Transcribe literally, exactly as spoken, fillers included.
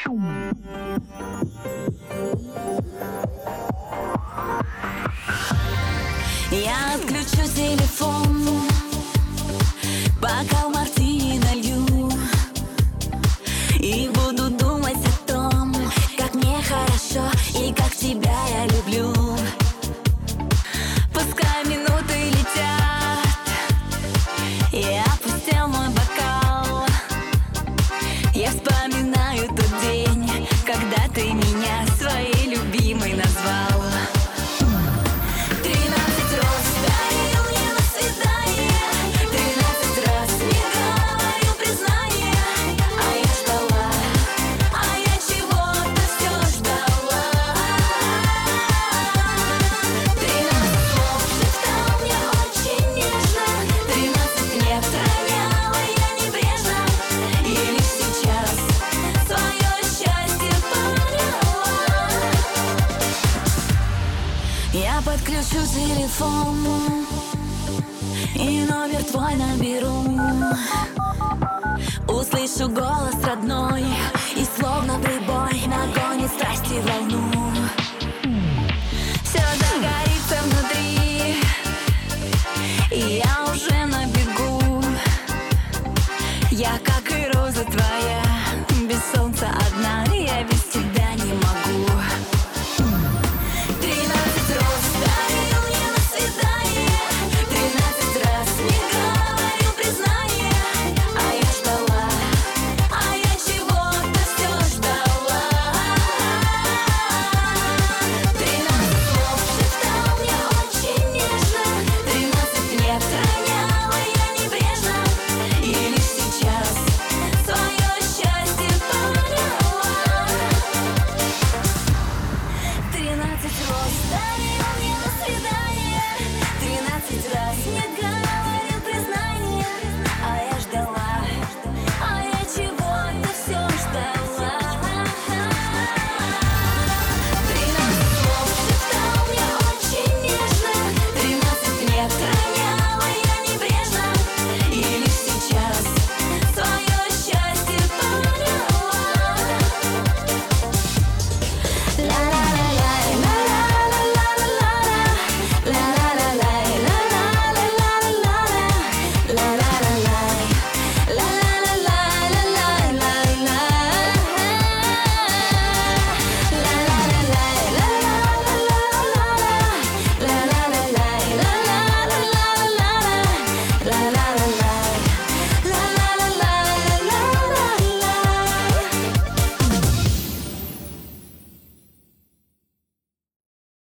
Я отключу телефон, бокал мартини налью и буду думать о том, как мне хорошо и как тебя я люблю. Пускай минуты летят, и опустел мой бокал. Я вспоминаю тот день, когда ты меня своей любимой назвал. Тринадцать роз дарил мне на свидание, тринадцать раз не говорил признания. А я ждала, а я чего-то все ждала. Тринадцать слов шептал мне очень нежно, тринадцать лет роняла я небрежно. И лишь сейчас свое счастье поняла. Я подключу телефон и номер твой наберу. Услышу голос родной, и словно прибой нагонит страсти волну. Все загорится внутри, и я уже на бегу. Я как и роза твоя,